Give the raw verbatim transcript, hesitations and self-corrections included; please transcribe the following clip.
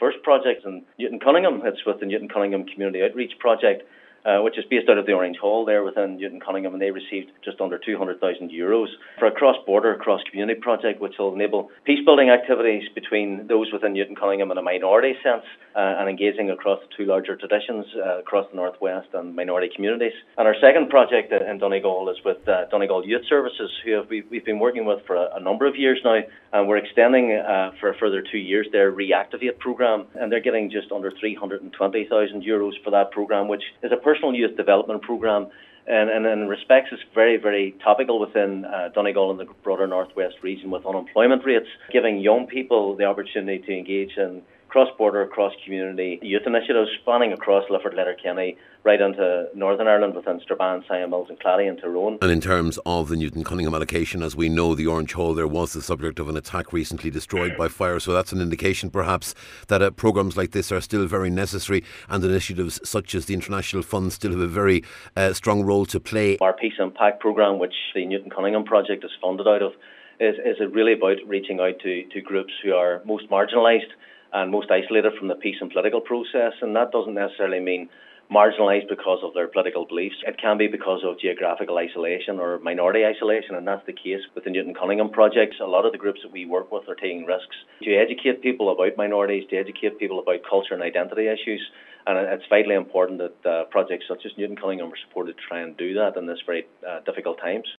first project in Newton Cunningham. It's with the Newton Cunningham Community Outreach Project, uh, which is based out of the Orange Hall there within Newton Cunningham, and they received just under two hundred thousand euros for a cross-border, cross-community project which will enable peace-building activities between those within Newton Cunningham in a minority sense uh, and engaging across the two larger traditions uh, across the Northwest and minority communities. And our second project in Donegal is with uh, Donegal Youth Services, who have, we've, we've been working with for a, a number of years now, and we're extending uh, for a further two years their Reactivate programme, and they're getting just under three hundred twenty thousand euros for that programme, which is a personal youth development programme. And, and in respects, it's very, very topical within uh, Donegal and the broader Northwest region with unemployment rates, giving young people the opportunity to engage in cross-border, cross-community youth initiatives spanning across Lifford, Letterkenny, right into Northern Ireland within Strabane, Sion Mills and Clady and Tyrone. And in terms of the Newton Cunningham allocation, as we know, the Orange Hall there was the subject of an attack recently destroyed by fire, so that's an indication perhaps that uh, programmes like this are still very necessary, and initiatives such as the International Fund still have a very uh, strong role to play. Our Peace Impact programme, which the Newton Cunningham project is funded out of, is, is really about reaching out to, to groups who are most marginalised and most isolated from the peace and political process. And that doesn't necessarily mean marginalised because of their political beliefs. It can be because of geographical isolation or minority isolation, and that's the case with the Newton Cunningham projects. A lot of the groups that we work with are taking risks to educate people about minorities, to educate people about culture and identity issues. And it's vitally important that uh, projects such as Newton Cunningham are supported to try and do that in this very uh, difficult times.